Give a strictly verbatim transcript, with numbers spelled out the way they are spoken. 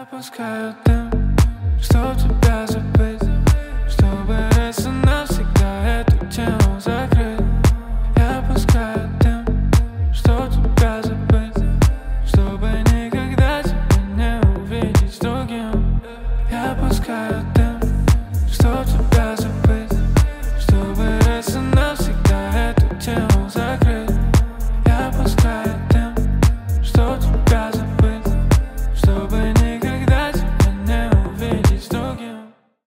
Я пускаю дым, чтоб тебя забыть, чтобы раз и навсегда эту тему закрыть. Я пускаю дым, чтоб тебя забыть, чтобы никогда тебя не увидеть с другим. Я пускаю